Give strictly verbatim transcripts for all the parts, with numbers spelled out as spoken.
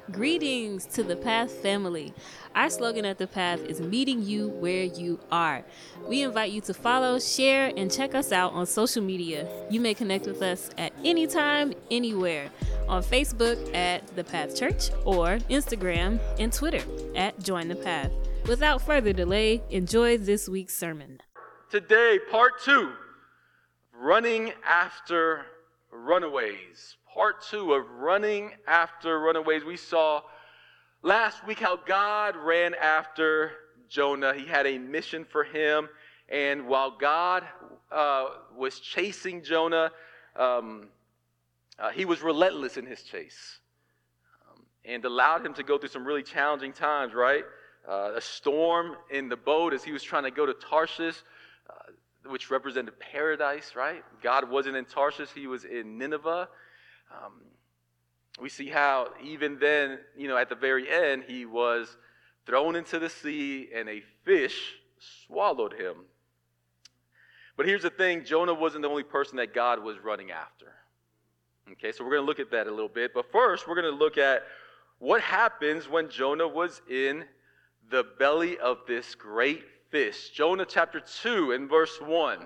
Greetings to the Path family. Our slogan at the Path is meeting you where you are. We invite you to follow, share, and check us out on social media. You may connect with us at any time, anywhere. On Facebook at The Path Church or Instagram and Twitter at Join the Path. Without further delay, enjoy this week's sermon. Today, part two, running after runaways. Part two of running after runaways. We saw last week how God ran after Jonah. He had a mission for him. And while God uh, was chasing Jonah, um, uh, he was relentless in his chase um, and allowed him to go through some really challenging times, right? Uh, a storm in the boat as he was trying to go to Tarshish, uh, which represented paradise, right? God wasn't in Tarshish, he was in Nineveh. Um, we see how even then, you know, at the very end, he was thrown into the sea and a fish swallowed him. But here's the thing, Jonah wasn't the only person that God was running after. Okay, so we're going to look at that a little bit. But first, we're going to look at what happens when Jonah was in the belly of this great fish. Jonah chapter two and verse one.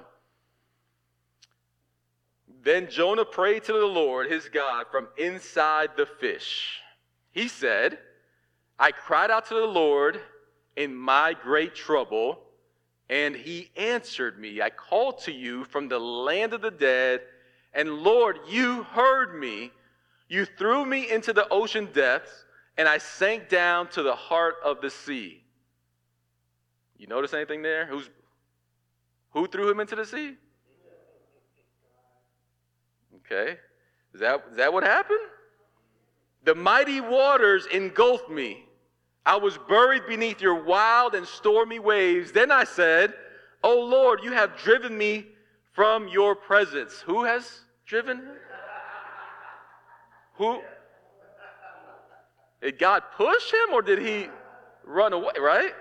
Then Jonah prayed to the Lord, his God, from inside the fish. He said, I cried out to the Lord in my great trouble, and he answered me. I called to you from the land of the dead, and Lord, you heard me. You threw me into the ocean depths, and I sank down to the heart of the sea. You notice anything there? Who's, who threw him into the sea? Okay, is that, is that what happened? The mighty waters engulfed me. I was buried beneath your wild and stormy waves. Then I said, oh Lord, you have driven me from your presence. Who has driven him? Who? Did God push him or did he run away, right?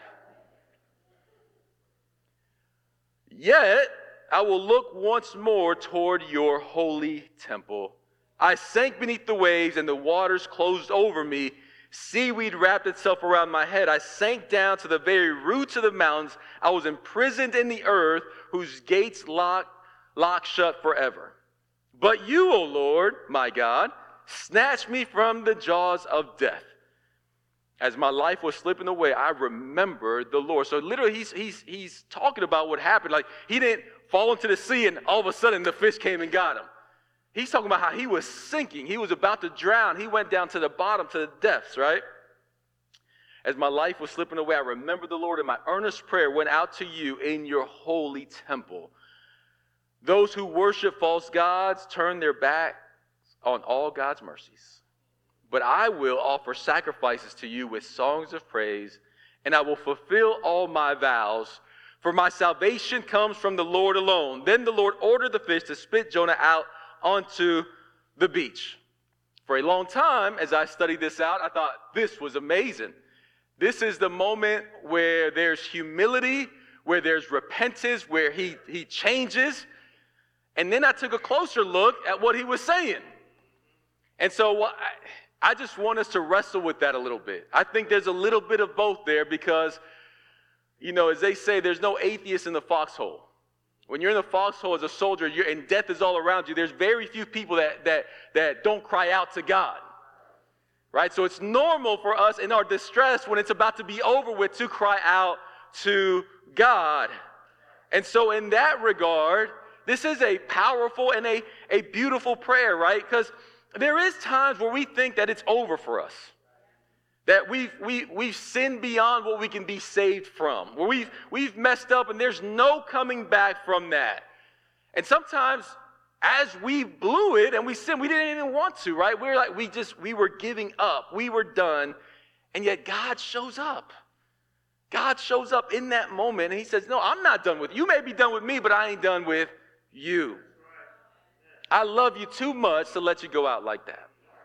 Yet, I will look once more toward your holy temple. I sank beneath the waves and the waters closed over me. Seaweed wrapped itself around my head. I sank down to the very roots of the mountains. I was imprisoned in the earth whose gates lock, lock shut forever. But you, O Lord, my God, snatched me from the jaws of death. As my life was slipping away, I remembered the Lord. So literally he's, he's, he's talking about what happened. Like he didn't fall into the sea and all of a sudden the fish came and got him. He's talking about how he was sinking. He was about to drown. He went down to the bottom, to the depths, right? As my life was slipping away, I remembered the Lord, and my earnest prayer went out to you in your holy temple. Those who worship false gods turn their backs on all God's mercies. But I will offer sacrifices to you with songs of praise, and I will fulfill all my vows. For my salvation comes from the Lord alone. Then the Lord ordered the fish to spit Jonah out onto the beach. For a long time, as I studied this out, I thought this was amazing. This is the moment where there's humility, where there's repentance, where he, he changes. And then I took a closer look at what he was saying. And so I, I just want us to wrestle with that a little bit. I think there's a little bit of both there because, you know, as they say, there's no atheist in the foxhole. When you're in the foxhole as a soldier, you're, and death is all around you, there's very few people that, that, that don't cry out to God. Right? So it's normal for us in our distress when it's about to be over with to cry out to God. And so in that regard, this is a powerful and a, a beautiful prayer, right? Because there is times where we think that it's over for us. That we've, we, we've sinned beyond what we can be saved from. Where we've, we've messed up and there's no coming back from that. And sometimes as we blew it and we sinned, we didn't even want to, right? We were like, we just, we were giving up. We were done. And yet God shows up. God shows up in that moment and he says, no, I'm not done with you. You may be done with me, but I ain't done with you. I love you too much to let you go out like that.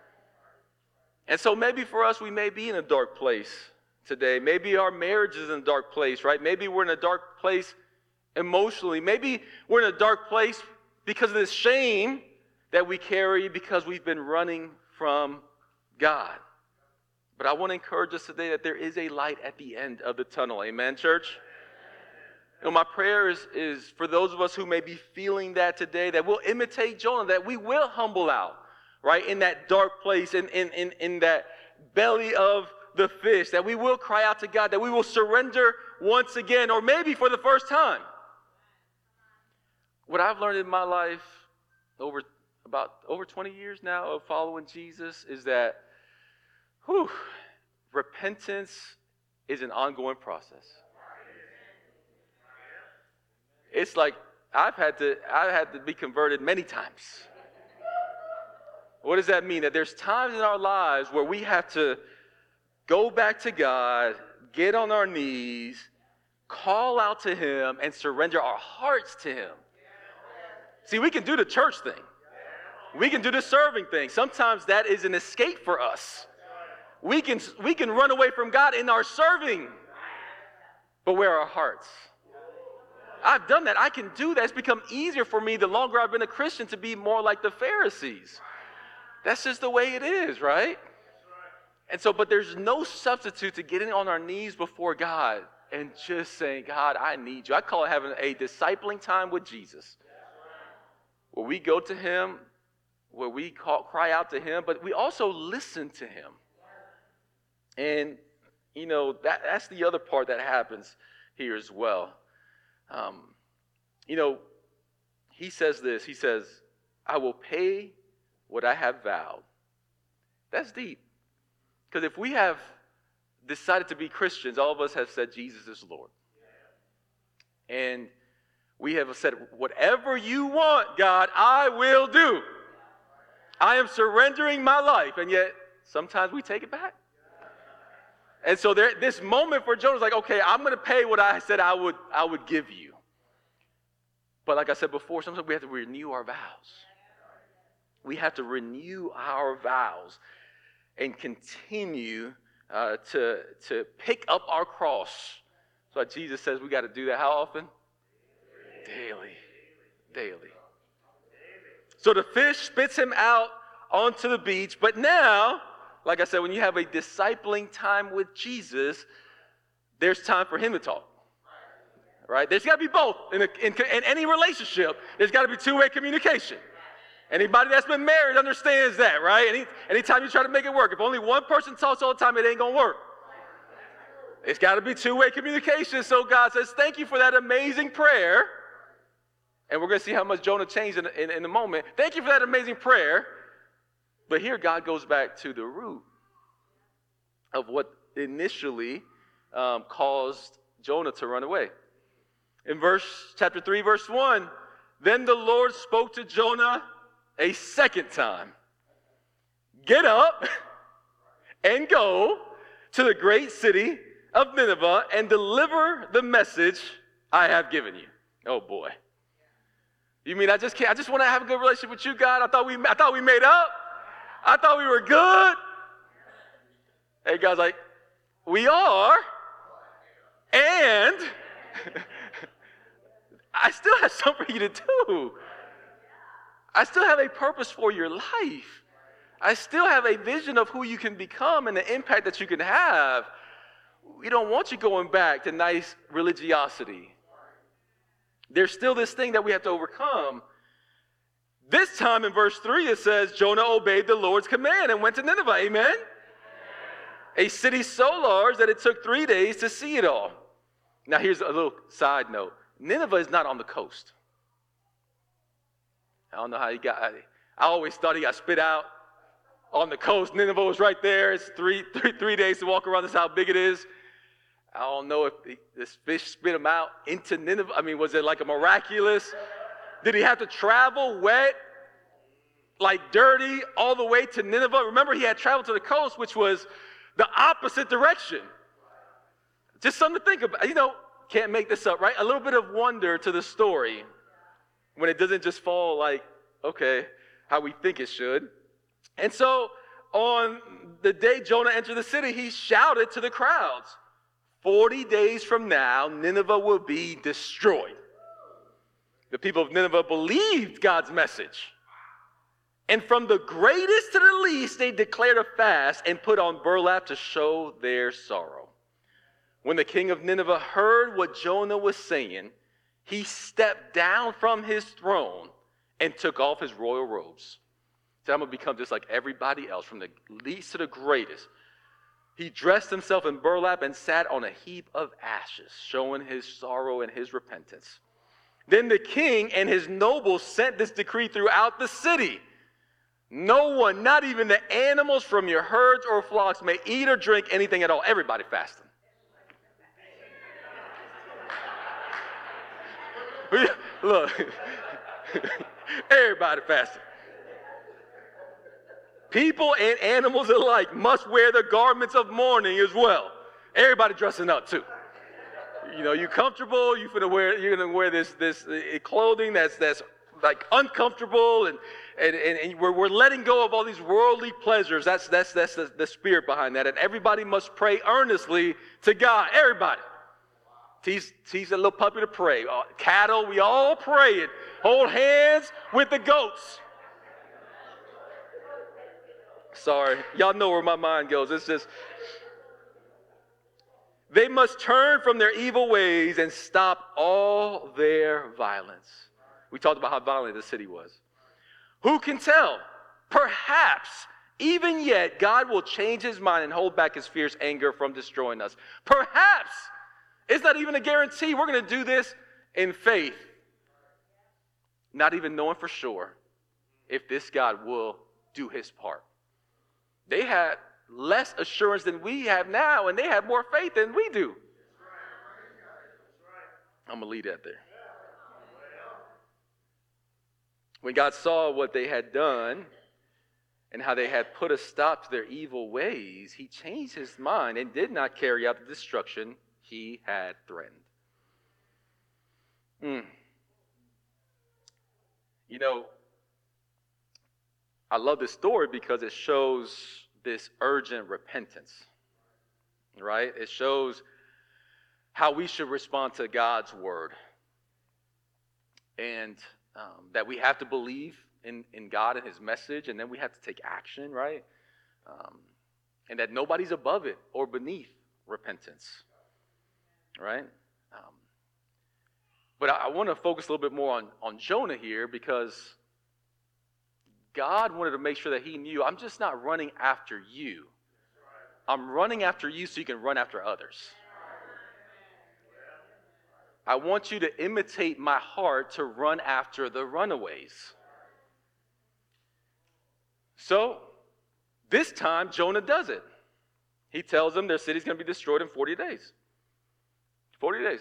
And so maybe for us, we may be in a dark place today. Maybe our marriage is in a dark place, right? Maybe we're in a dark place emotionally. Maybe we're in a dark place because of this shame that we carry because we've been running from God. But I want to encourage us today that there is a light at the end of the tunnel. Amen, church? You know, my prayer is, is for those of us who may be feeling that today, that we'll imitate Jonah, that we will humble out, right, in that dark place, in, in, in, in that belly of the fish, that we will cry out to God, that we will surrender once again, or maybe for the first time. What I've learned in my life over about over twenty years now of following Jesus is that whew, repentance is an ongoing process. It's like I've had to I've had to be converted many times. What does that mean? That there's times in our lives where we have to go back to God, get on our knees, call out to Him, and surrender our hearts to Him. See, we can do the church thing. We can do the serving thing. Sometimes that is an escape for us. We can, we can run away from God in our serving, but where are our hearts? I've done that. I can do that. It's become easier for me the longer I've been a Christian to be more like the Pharisees. That's just the way it is, right? And so, but there's no substitute to getting on our knees before God and just saying, God, I need you. I call it having a discipling time with Jesus, where we go to Him, where we call, cry out to Him, but we also listen to Him. And, you know, that, that's the other part that happens here as well. Um, you know, He says this, He says, I will pay what I have vowed. That's deep. Because if we have decided to be Christians, all of us have said Jesus is Lord. And we have said, whatever you want, God, I will do. I am surrendering my life. And yet, sometimes we take it back. And so there, this moment for Jonah is like, okay, I'm going to pay what I said I would, I would give you. But like I said before, sometimes we have to renew our vows. We have to renew our vows and continue uh, to, to pick up our cross. So like Jesus says we got to do that how often? Daily. Daily. So the fish spits him out onto the beach. But now, like I said, when you have a discipling time with Jesus, there's time for Him to talk. Right? There's got to be both. In, a, in, in any relationship, there's got to be two-way communication. Anybody that's been married understands that, right? Any, anytime you try to make it work, if only one person talks all the time, it ain't going to work. It's got to be two-way communication. So God says, thank you for that amazing prayer. And we're going to see how much Jonah changed in, in, in a moment. Thank you for that amazing prayer. But here God goes back to the root of what initially um, caused Jonah to run away. In verse chapter three, verse one, then the Lord spoke to Jonah a second time. Get up and go to the great city of Nineveh and deliver the message I have given you. Oh boy. You mean I just can't, I just want to have a good relationship with you, God? I thought we I thought we made up. I thought we were good. Hey, God's like, we are, and I still have something for you to do. I still have a purpose for your life. I still have a vision of who you can become and the impact that you can have. We don't want you going back to nice religiosity. There's still this thing that we have to overcome. This time in verse three, it says, Jonah obeyed the Lord's command and went to Nineveh. Amen? A city so large that it took three days to see it all. Now, here's a little side note. Nineveh is not on the coast. I don't know how he got, I, I always thought he got spit out on the coast. Nineveh was right there. It's three, three, three days to walk around. That's how big it is. I don't know if the, this fish spit him out into Nineveh. I mean, was it like a miraculous? Did he have to travel wet, like dirty, all the way to Nineveh? Remember, he had traveled to the coast, which was the opposite direction. Just something to think about. You know, can't make this up, right? A little bit of wonder to the story when it doesn't just fall like, okay, how we think it should. And so on the day Jonah entered the city, he shouted to the crowds, forty days from now, Nineveh will be destroyed. The people of Nineveh believed God's message. And from the greatest to the least, they declared a fast and put on burlap to show their sorrow. When the king of Nineveh heard what Jonah was saying, he stepped down from his throne and took off his royal robes. Said, I'm going to become just like everybody else, from the least to the greatest. He dressed himself in burlap and sat on a heap of ashes, showing his sorrow and his repentance. Then the king and his nobles sent this decree throughout the city. No one, not even the animals from your herds or flocks, may eat or drink anything at all. Everybody fasting. Look, everybody fasting. People and animals alike must wear the garments of mourning as well. Everybody dressing up too. You know, you comfortable. You finna wear. You're gonna wear this this uh, clothing that's that's like uncomfortable, and and, and, and we're we're letting go of all these worldly pleasures. That's that's that's the, the spirit behind that. And everybody must pray earnestly to God. Everybody. Teach, teach a little puppy to pray. Uh, cattle, we all pray it. Hold hands with the goats. Sorry, y'all know where my mind goes. It's just, they must turn from their evil ways and stop all their violence. We talked about how violent the city was. Who can tell? Perhaps, even yet, God will change his mind and hold back his fierce anger from destroying us. Perhaps. It's not even a guarantee. We're going to do this in faith, not even knowing for sure if this God will do his part. They had less assurance than we have now, and they have more faith than we do. I'm going to leave that there. When God saw what they had done and how they had put a stop to their evil ways, he changed his mind and did not carry out the destruction he had threatened. Mm. You know, I love this story because it shows this urgent repentance, right? It shows how we should respond to God's word, and um, that we have to believe in, in God and his message, and then we have to take action, right? Um, and that nobody's above it or beneath repentance. Right? Um, but I, I want to focus a little bit more on, on Jonah here, because God wanted to make sure that he knew, I'm just not running after you. I'm running after you so you can run after others. I want you to imitate my heart to run after the runaways. So, this time, Jonah does it. He tells them their city's going to be destroyed in forty days. forty days.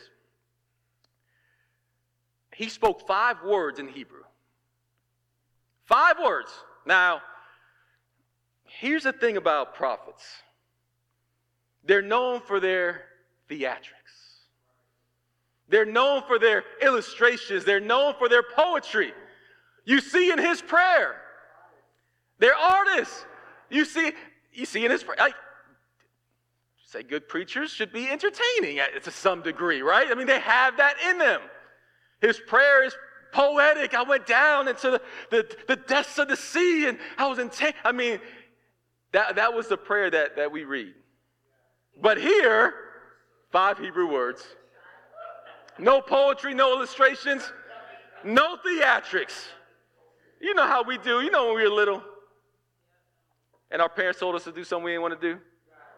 He spoke five words in Hebrew. Five words. Now, here's the thing about prophets. They're known for their theatrics. They're known for their illustrations. They're known for their poetry. You see in his prayer. They're artists. You see, you see in his prayer. Like, say good preachers should be entertaining to some degree, right? I mean, they have that in them. His prayer is poetic. I went down into the, the, the depths of the sea, and I was intense. I mean, that, that was the prayer that, that we read. But here, five Hebrew words. No poetry, no illustrations, no theatrics. You know how we do. You know when we were little and our parents told us to do something we didn't want to do.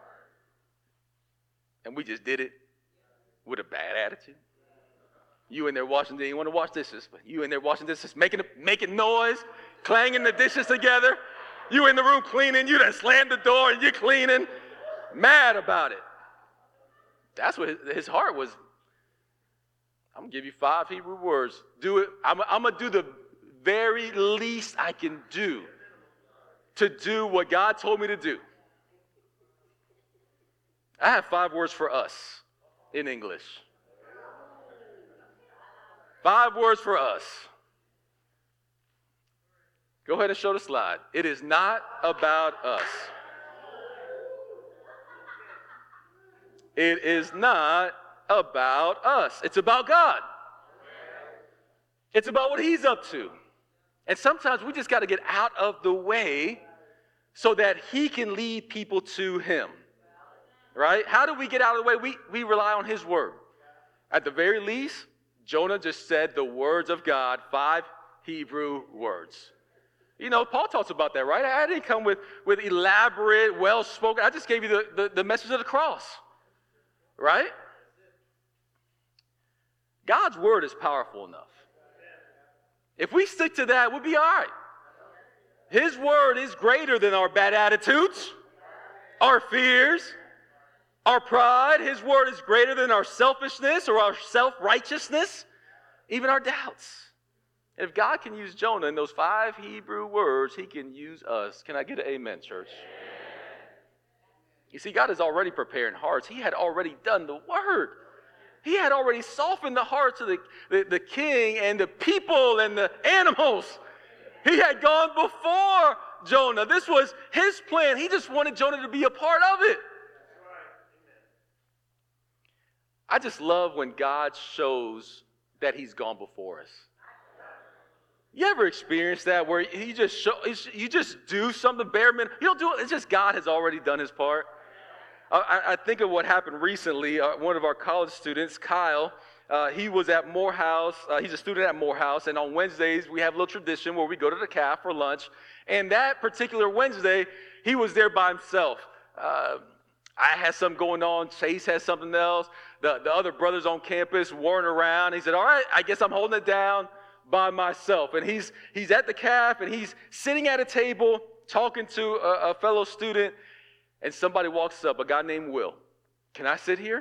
And we just did it with a bad attitude. You in there washing dishes. You want to wash dishes, but you in there washing dishes, making making noise, clanging the dishes together. You in the room cleaning. You done slammed the door and you're cleaning. Mad about it. That's what his, his heart was. I'm going to give you five Hebrew words. Do it. I'm, I'm going to do the very least I can do to do what God told me to do. I have five words for us in English. Five words for us. Go ahead and show the slide. It is not about us. It is not about us. It's about God. It's about what he's up to. And sometimes we just got to get out of the way so that he can lead people to him. Right? How do we get out of the way? We, we rely on his word. At the very least, Jonah just said the words of God, five Hebrew words. You know, Paul talks about that, right? I didn't come with, with elaborate, well-spoken. I just gave you the, the, the message of the cross. Right? God's word is powerful enough. If we stick to that, we'll be all right. His word is greater than our bad attitudes, our fears, our pride. His word is greater than our selfishness or our self-righteousness, even our doubts. And if God can use Jonah in those five Hebrew words, he can use us. Can I get an amen, church? You see, God is already preparing hearts. He had already done the word. He had already softened the hearts of the, the, the king and the people and the animals. He had gone before Jonah. This was his plan. He just wanted Jonah to be a part of it. I just love when God shows that he's gone before us. You ever experienced that where he just show, you just do something bare minimum? You don't do it. It's just God has already done his part. I, I think of what happened recently. Uh, one of our college students, Kyle, uh, he was at Morehouse. Uh, he's a student at Morehouse, and on Wednesdays we have a little tradition where we go to the caf for lunch. And that particular Wednesday, he was there by himself. Uh, I had something going on. Chase had something else. The, the other brothers on campus weren't around. He said, all right, I guess I'm holding it down by myself. And he's he's at the caf, and he's sitting at a table talking to a, a fellow student. And somebody walks up, a guy named Will. Can I sit here?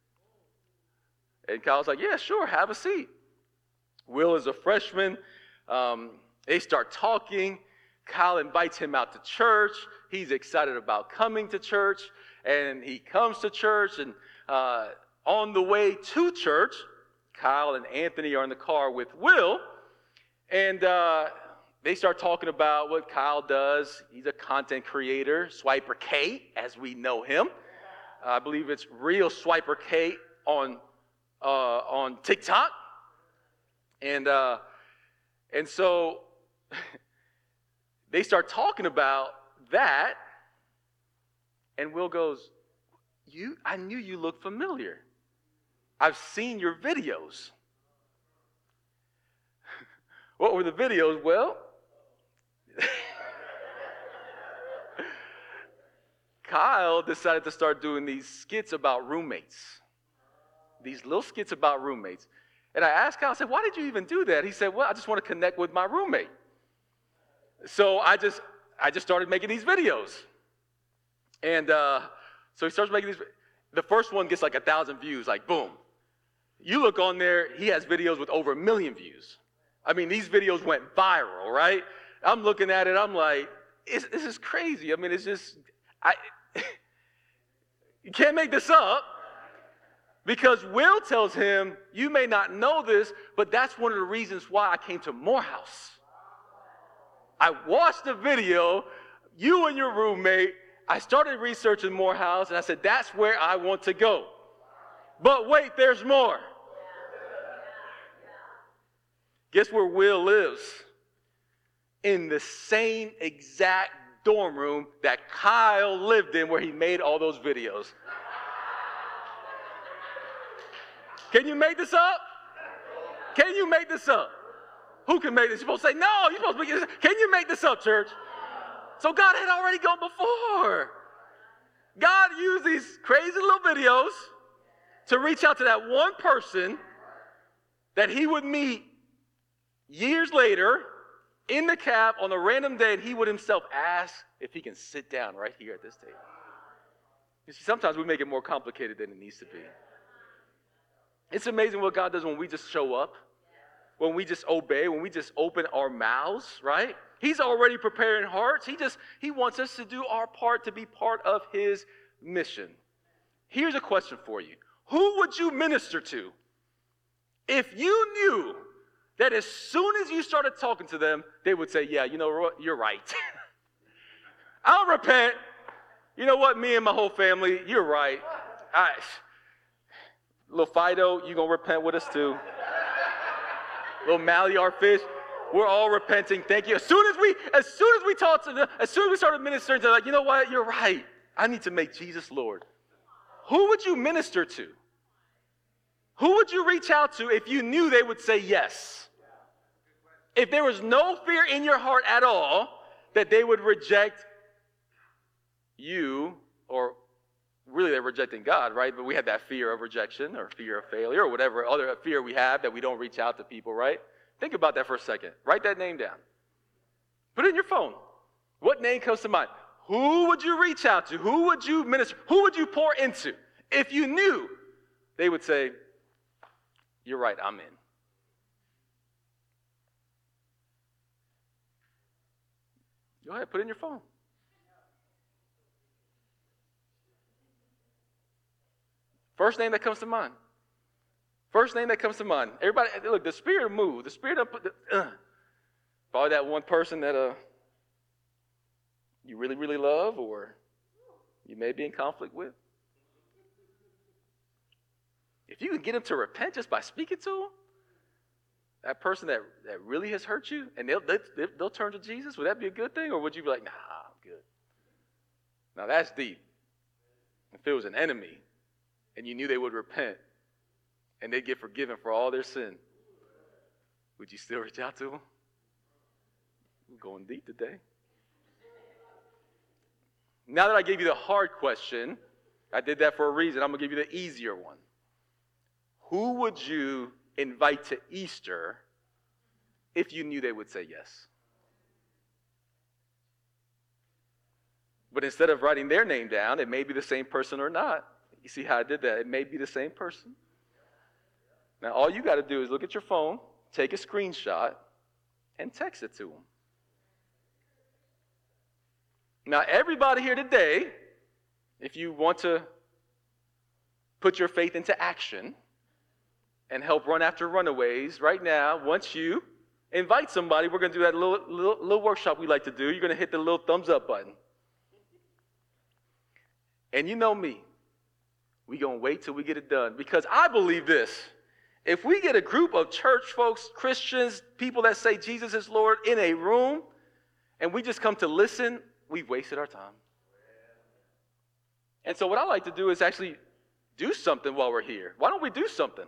And Kyle's like, yeah, sure, have a seat. Will is a freshman. Um, they start talking. Kyle invites him out to church. He's excited about coming to church. And he comes to church. And uh, on the way to church, Kyle and Anthony are in the car with Will. And uh, they start talking about what Kyle does. He's a content creator, Swiper K, as we know him. Uh, I believe it's real Swiper K on uh, on TikTok. And uh, and so they start talking about that. And Will goes, "You? I knew you looked familiar. I've seen your videos." What were the videos? Well, Kyle decided to start doing these skits about roommates. These little skits about roommates. And I asked Kyle, I said, why did you even do that? He said, well, I just want to connect with my roommate. So I just I just started making these videos. And uh, so he starts making these. The first one gets like a thousand views, like boom. You look on there, he has videos with over a million views. I mean, these videos went viral, right? I'm looking at it, I'm like, it's, this is crazy. I mean, it's just, I, you can't make this up. Because Will tells him, you may not know this, but that's one of the reasons why I came to Morehouse. I watched the video, you and your roommate, I started researching Morehouse, and I said, that's where I want to go. But wait, there's more. Guess where Will lives? In the same exact dorm room that Kyle lived in where he made all those videos. Can you make this up? Can you make this up? Who can make this? You're supposed to say, no, you're supposed to make this. Can you make this up, church? So God had already gone before. God used these crazy little videos to reach out to that one person that he would meet years later in the cab on a random day, and he would himself ask if he can sit down right here at this table. You see, sometimes we make it more complicated than it needs to be. It's amazing what God does when we just show up, when we just obey, when we just open our mouths, right? He's already preparing hearts. He just, he wants us to do our part to be part of his mission. Here's a question for you. Who would you minister to if you knew that as soon as you started talking to them, they would say, yeah, you know what, you're right. I'll repent. You know what, me and my whole family, you're right. I, little Fido, you going to repent with us too. Little Mally, our fish, We're all repenting. Thank you. As soon as we, as soon as we talked to them, as soon as we started ministering to them, like, you know what? You're right. I need to make Jesus Lord. Who would you minister to? Who would you reach out to if you knew they would say yes? If there was no fear in your heart at all that they would reject you, or really they're rejecting God, right? But we have that fear of rejection or fear of failure or whatever other fear we have that we don't reach out to people, right? Think about that for a second. Write that name down. Put it in your phone. What name comes to mind? Who would you reach out to? Who would you minister? Who would you pour into? If you knew, they would say, you're right, I'm in. Go ahead, put it in your phone. First name that comes to mind. First name that comes to mind. Everybody, look, the Spirit moved. The Spirit, of, uh, probably that one person that uh, you really, really love, or you may be in conflict with. If you can get them to repent just by speaking to them, that person that, that really has hurt you, and they'll, they, they'll turn to Jesus, would that be a good thing? Or would you be like, nah, I'm good? Now that's deep. If it was an enemy, and you knew they would repent, and they'd get forgiven for all their sin, would you still reach out to them? We're going deep today. Now that I gave you the hard question, I did that for a reason. I'm going to give you the easier one. Who would you invite to Easter if you knew they would say yes? But instead of writing their name down, it may be the same person or not. You see how I did that? It may be the same person. Now, all you got to do is look at your phone, take a screenshot, and text it to them. Now, everybody here today, if you want to put your faith into action and help run after runaways, right now, once you invite somebody, we're going to do that little, little, little workshop we like to do. You're going to hit the little thumbs up button. And you know me. We're going to wait till we get it done. Because I believe this. If we get a group of church folks, Christians, people that say Jesus is Lord in a room, and we just come to listen, we've wasted our time. And so what I like to do is actually do something while we're here. Why don't we do something?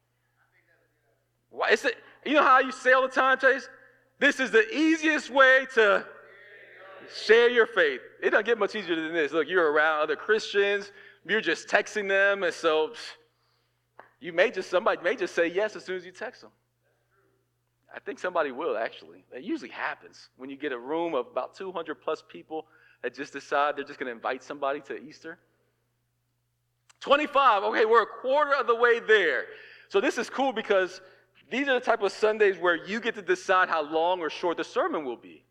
Why, it's a, you know how you say all the time, Chase? This is the easiest way to share your faith. It doesn't get much easier than this. Look, you're around other Christians. You're just texting them, and so you may just, somebody may just say yes as soon as you text them. I think somebody will, actually. It usually happens when you get a room of about two hundred plus people that just decide they're just going to invite somebody to Easter. twenty-five, okay, we're a quarter of the way there. So this is cool because these are the type of Sundays where you get to decide how long or short the sermon will be.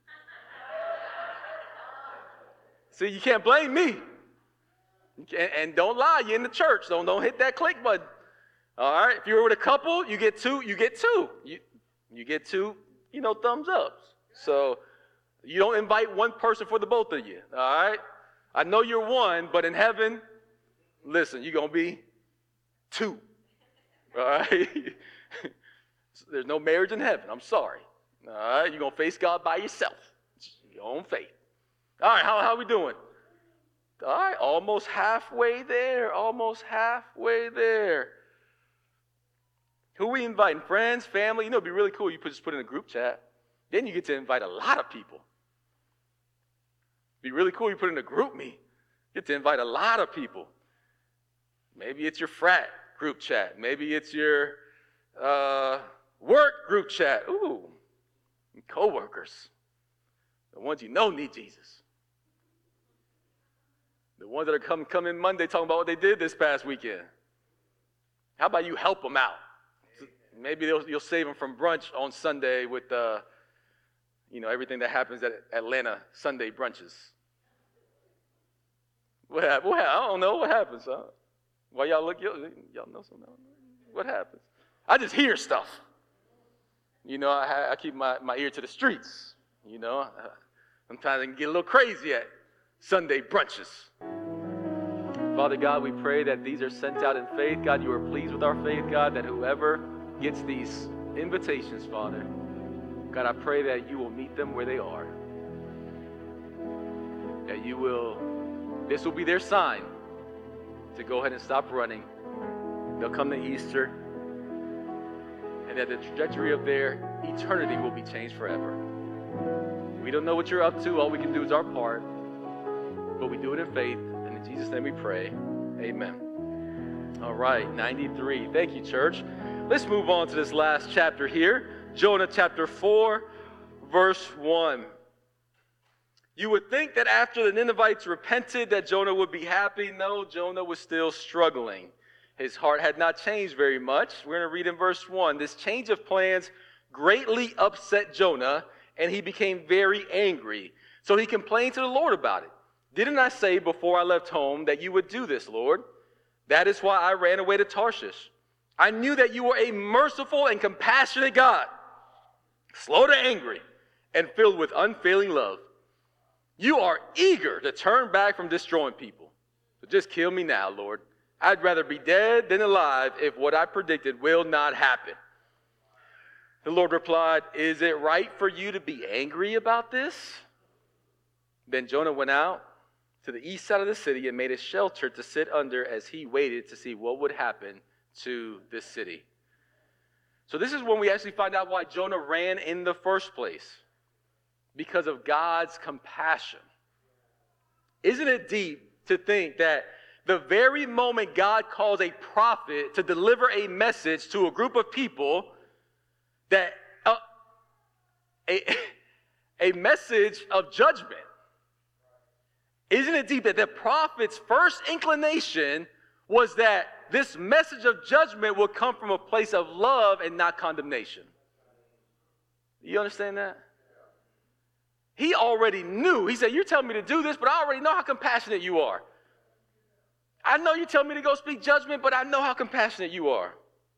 See, you can't blame me. And, and don't lie, you're in the church. Don't, don't hit that click button. All right, if you're with a couple, you get two, you get two. You, you get two, you know, thumbs ups. So you don't invite one person for the both of you, all right? I know you're one, but in heaven, listen, you're going to be two, all right? There's no marriage in heaven, I'm sorry. All right, you're going to face God by yourself, your own faith. All right, how, how are we doing? All right, almost halfway there, almost halfway there. Who we inviting? Friends, family? You know, it'd be really cool. You put, just put in a group chat. Then you get to invite a lot of people. It'd be really cool. You put in a group me. You get to invite a lot of people. Maybe it's your frat group chat. Maybe it's your uh, work group chat. Ooh, coworkers. The ones you know need Jesus. The ones that are coming come in Monday talking about what they did this past weekend. How about you help them out? Maybe you'll save them from brunch on Sunday with, uh, you know, everything that happens at Atlanta Sunday brunches. What happened? What happened? I don't know what happens, huh? Why y'all look? Y'all, y'all know something? What happens? I just hear stuff. You know, I, I keep my, my ear to the streets. You know, I'm trying to get a little crazy at Sunday brunches. Father God, we pray that these are sent out in faith. God, you are pleased with our faith, God, that whoever gets these invitations, Father, God, I pray that you will meet them where they are. That you will, this will be their sign to go ahead and stop running. They'll come to Easter, and that the trajectory of their eternity will be changed forever. We don't know what you're up to. All we can do is our part, but we do it in faith, and in Jesus' name we pray. Amen. All right, ninety-three. Thank you, church. Let's move on to this last chapter here. Jonah chapter four, verse one. You would think that after the Ninevites repented that Jonah would be happy. No, Jonah was still struggling. His heart had not changed very much. We're going to read in verse one. This change of plans greatly upset Jonah, and he became very angry. So he complained to the Lord about it. Didn't I say before I left home that you would do this, Lord? That is why I ran away to Tarshish. I knew that you were a merciful and compassionate God, slow to anger, and filled with unfailing love. You are eager to turn back from destroying people. So just kill me now, Lord. I'd rather be dead than alive if what I predicted will not happen. The Lord replied, is it right for you to be angry about this? Then Jonah went out to the east side of the city and made a shelter to sit under as he waited to see what would happen to this city. So this is when we actually find out why Jonah ran in the first place. Because of God's compassion. Isn't it deep to think that the very moment God calls a prophet to deliver a message to a group of people, that uh, a, a message of judgment, isn't it deep that the prophet's first inclination was that this message of judgment would come from a place of love and not condemnation? You understand that? He already knew. He said, you're telling me to do this, but I already know how compassionate you are. I know you tell me to go speak judgment, but I know how compassionate you are.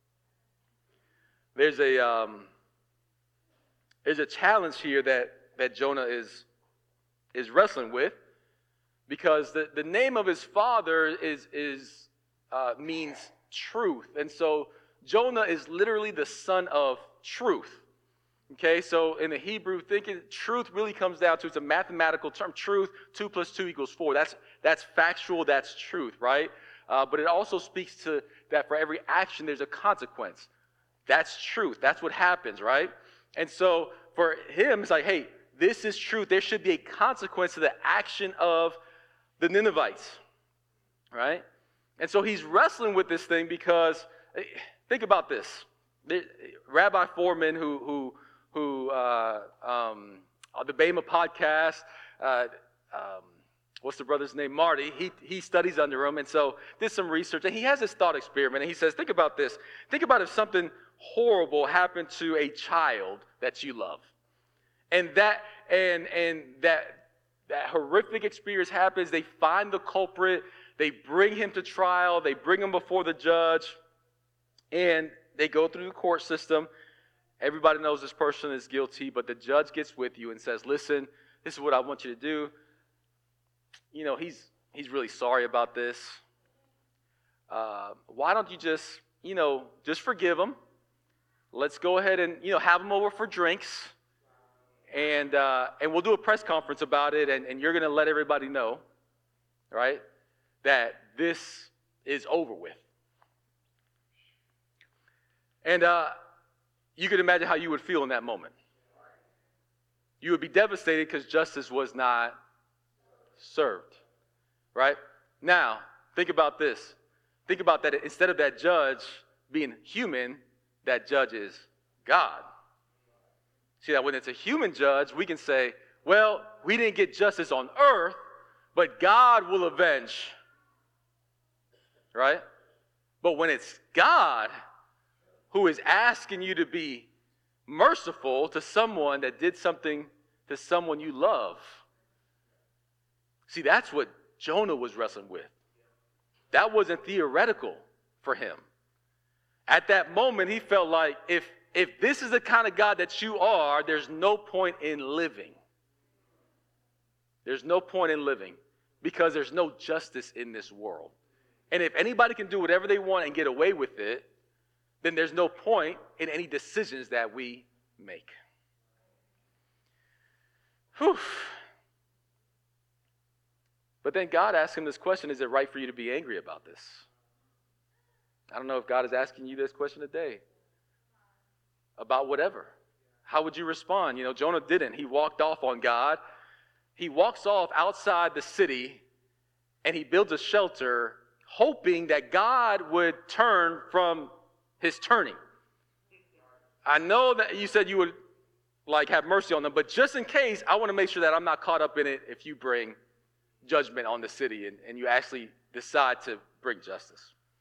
There's a um, there's a challenge here that, that Jonah is, is wrestling with, because the, the name of his father is, is uh, means truth. And so Jonah is literally the son of truth. Okay, so in the Hebrew, thinking truth really comes down to, it's a mathematical term. Truth, two plus two equals four. That's that's factual, that's truth, right? Uh, but it also speaks to that for every action, there's a consequence. That's truth. That's what happens, right? And so for him, it's like, hey, this is truth. There should be a consequence to the action of the Ninevites, right? And so he's wrestling with this thing because, think about this. Rabbi Foreman, who who who uh, um, on the Bema podcast, uh, um, what's the brother's name? Marty. He he studies under him, and so did some research, and he has this thought experiment, and he says, think about this. Think about if something horrible happened to a child that you love, and that and and that that horrific experience happens. They find the culprit, they bring him to trial, they bring him before the judge, and they go through the court system. Everybody knows this person is guilty, but the judge gets with you and says, listen, this is what I want you to do. You know, he's he's really sorry about this. Uh, why don't you just, you know, just forgive him? Let's go ahead and, you know, have him over for drinks. And uh, and we'll do a press conference about it, and, and you're going to let everybody know, right, that this is over with. And uh, you can imagine how you would feel in that moment. You would be devastated because justice was not served, right? Now, think about this. Think about that. Instead of that judge being human, that judge is God. See, that when it's a human judge, we can say, well, we didn't get justice on earth, but God will avenge, right? But when it's God who is asking you to be merciful to someone that did something to someone you love. See, that's what Jonah was wrestling with. That wasn't theoretical for him. At that moment, he felt like, if, if this is the kind of God that you are, there's no point in living. There's no point in living because there's no justice in this world. And if anybody can do whatever they want and get away with it, then there's no point in any decisions that we make. Whew. But then God asked him this question, is it right for you to be angry about this? I don't know if God is asking you this question today. About whatever. How would you respond? You know, Jonah didn't. He walked off on God. He walks off outside the city and he builds a shelter hoping that God would turn from his turning. I know that you said you would like have mercy on them, but just in case, I want to make sure that I'm not caught up in it if you bring judgment on the city and, and you actually decide to bring justice.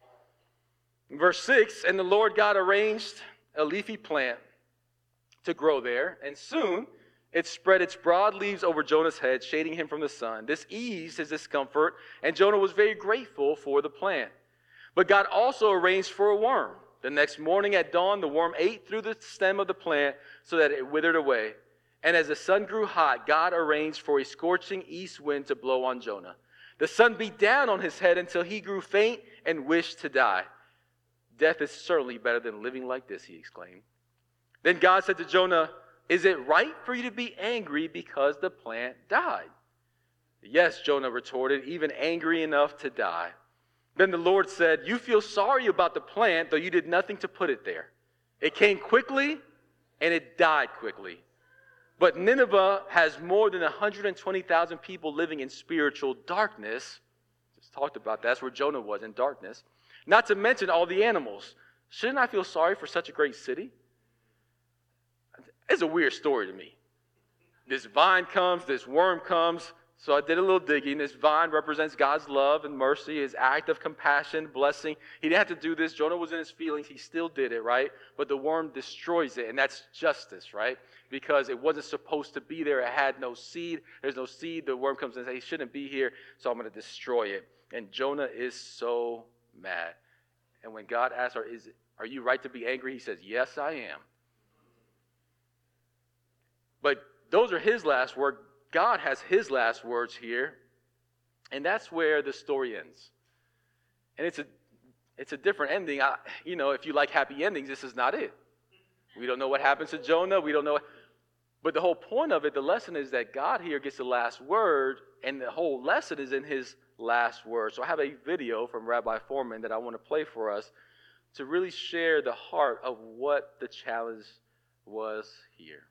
In verse six, and the Lord God arranged a leafy plant to grow there, and soon it spread its broad leaves over Jonah's head, shading him from the sun. This eased his discomfort, and Jonah was very grateful for the plant. But God also arranged for a worm. The next morning at dawn, the worm ate through the stem of the plant so that it withered away. And as the sun grew hot, God arranged for a scorching east wind to blow on Jonah. The sun beat down on his head until he grew faint and wished to die. Death is certainly better than living like this, he exclaimed. Then God said to Jonah, is it right for you to be angry because the plant died? Yes, Jonah retorted, even angry enough to die. Then the Lord said, you feel sorry about the plant, though you did nothing to put it there. It came quickly, and it died quickly. But Nineveh has more than one hundred twenty thousand people living in spiritual darkness. Just talked about that. That's where Jonah was, in darkness. Not to mention all the animals. Shouldn't I feel sorry for such a great city? It's a weird story to me. This vine comes, this worm comes. So I did a little digging. This vine represents God's love and mercy, his act of compassion, blessing. He didn't have to do this. Jonah was in his feelings. He still did it, right? But the worm destroys it, and that's justice, right? Because it wasn't supposed to be there. It had no seed. There's no seed. The worm comes and says, he shouldn't be here, so I'm going to destroy it. And Jonah is so mad. And when God asks her, "Is are you right to be angry?" he says, yes, I am. But those are his last words. God has his last words here, and that's where the story ends. And it's a it's a different ending. I, you know, if you like happy endings, this is not it. We don't know what happens to Jonah. We don't know. But the whole point of it, the lesson is that God here gets the last word, and the whole lesson is in his last word. So I have a video from Rabbi Foreman that I want to play for us to really share the heart of what the challenge was here.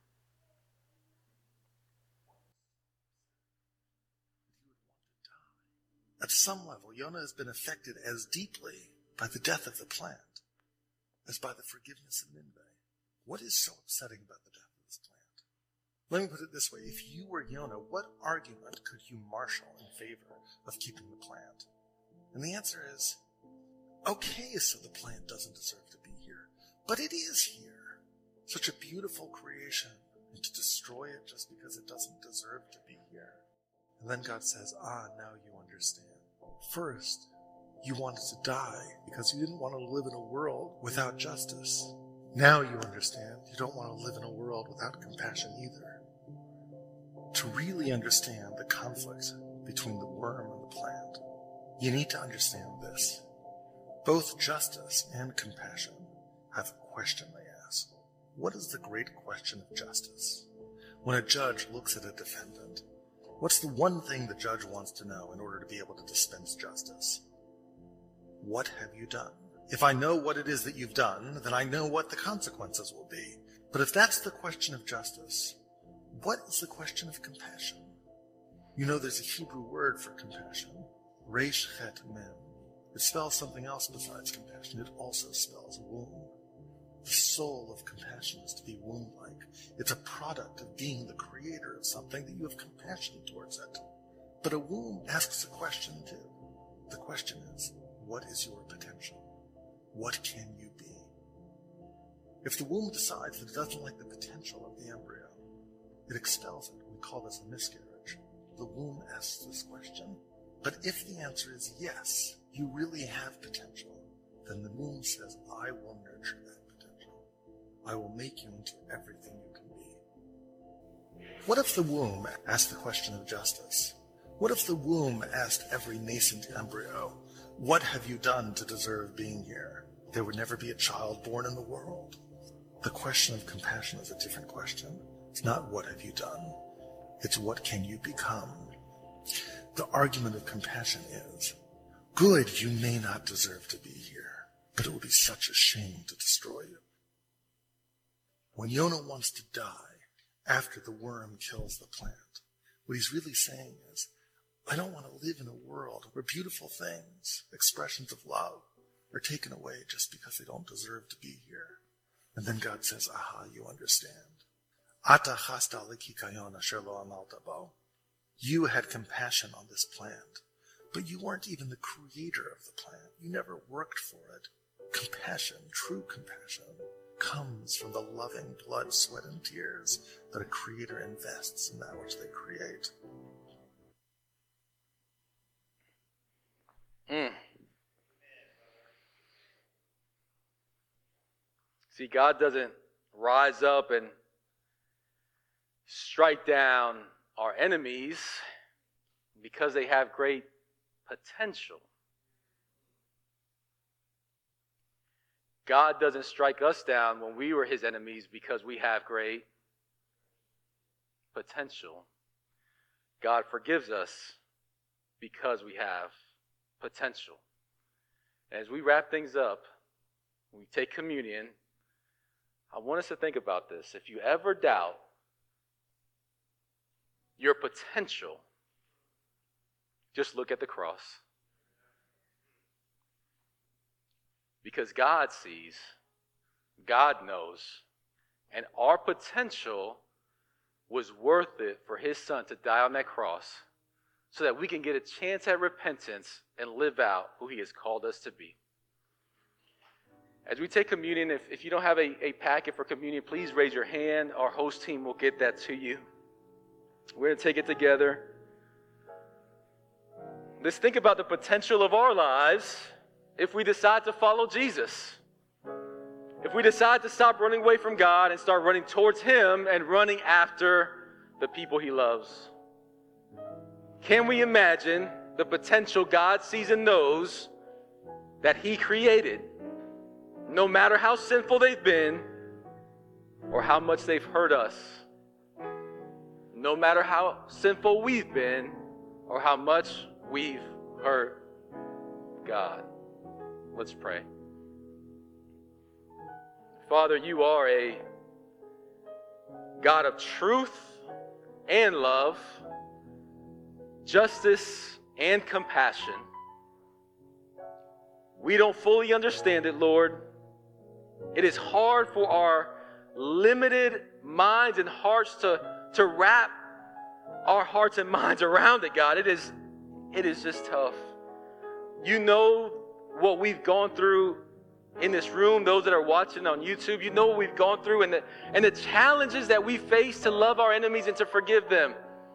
At some level, Jonah has been affected as deeply by the death of the plant as by the forgiveness of Nineveh. What is so upsetting about the death of this plant? Let me put it this way. If you were Jonah, what argument could you marshal in favor of keeping the plant? And the answer is, okay, so the plant doesn't deserve to be here. But it is here. Such a beautiful creation. And to destroy it just because it doesn't deserve to be here. And then God says, ah, now you understand. First, you wanted to die because you didn't want to live in a world without justice. Now you understand you don't want to live in a world without compassion either. To really understand the conflict between the worm and the plant, you need to understand this. Both justice and compassion have a question they ask. What is the great question of justice? When a judge looks at a defendant, what's the one thing the judge wants to know in order to be able to dispense justice? What have you done? If I know what it is that you've done, then I know what the consequences will be. But if that's the question of justice, what is the question of compassion? You know there's a Hebrew word for compassion, resh chet mem. It spells something else besides compassion. It also spells womb. The soul of compassion is to be womb-like. It's a product of being the creator of something that you have compassion towards it. But a womb asks a question too. The question is, what is your potential? What can you be? If the womb decides that it doesn't like the potential of the embryo, it expels it. We call this a miscarriage. The womb asks this question. But if the answer is yes, you really have potential, then the womb says, I will nurture that. I will make you into everything you can be. What if the womb asked the question of justice? What if the womb asked every nascent embryo, what have you done to deserve being here? There would never be a child born in the world. The question of compassion is a different question. It's not what have you done. It's what can you become? The argument of compassion is, good, you may not deserve to be here, but it would be such a shame to destroy you. When Yonah wants to die after the worm kills the plant, what he's really saying is, I don't want to live in a world where beautiful things, expressions of love, are taken away just because they don't deserve to be here. And then God says, aha, you understand. Ata chasta likikayon asher lo amalta bo. You had compassion on this plant, but you weren't even the creator of the plant. You never worked for it. Compassion, true compassion, comes from the loving blood, sweat, and tears that a creator invests in that which they create. Mm. See, God doesn't rise up and strike down our enemies because they have great potential. God doesn't strike us down when we were his enemies because we have great potential. God forgives us because we have potential. As we wrap things up, we take communion, I want us to think about this. If you ever doubt your potential, just look at the cross. Because God sees, God knows, and our potential was worth it for his son to die on that cross so that we can get a chance at repentance and live out who he has called us to be. As we take communion, if, if you don't have a, a packet for communion, please raise your hand. Our host team will get that to you. We're going to take it together. Let's think about the potential of our lives if we decide to follow Jesus. If we decide to stop running away from God and start running towards him and running after the people he loves. Can we imagine the potential God sees in those that he created? No matter how sinful they've been or how much they've hurt us. No matter how sinful we've been or how much we've hurt God. Let's pray. Father, you are a God of truth and love, justice and compassion. We don't fully understand it, Lord. It is hard for our limited minds and hearts to, to wrap our hearts and minds around it, God. It is, it is just tough. You know what we've gone through in this room, those that are watching on YouTube. You know what we've gone through and the, and the challenges that we face to love our enemies and to forgive them.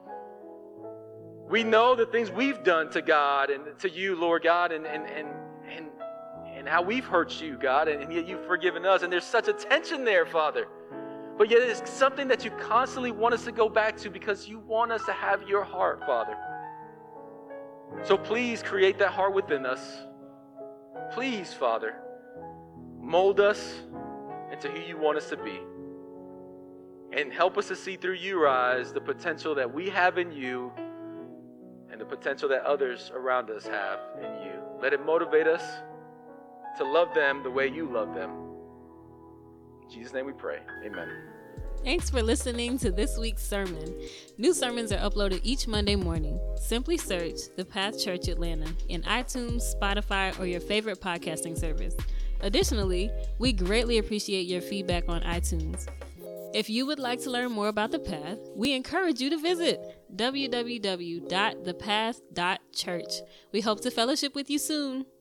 We know the things we've done to God and to you, Lord God, and and and and, and how we've hurt you, God, and, and yet you've forgiven us. And there's such a tension there, Father. But yet it's something that you constantly want us to go back to because you want us to have your heart, Father. So please create that heart within us. Please, Father, mold us into who you want us to be. And help us to see through your eyes the potential that we have in you and the potential that others around us have in you. Let it motivate us to love them the way you love them. In Jesus' name we pray. Amen. Thanks for listening to this week's sermon. New sermons are uploaded each Monday morning. Simply search The Path Church Atlanta in iTunes, Spotify, or your favorite podcasting service. Additionally, we greatly appreciate your feedback on iTunes. If you would like to learn more about The Path, we encourage you to visit w w w dot the path dot church. We hope to fellowship with you soon.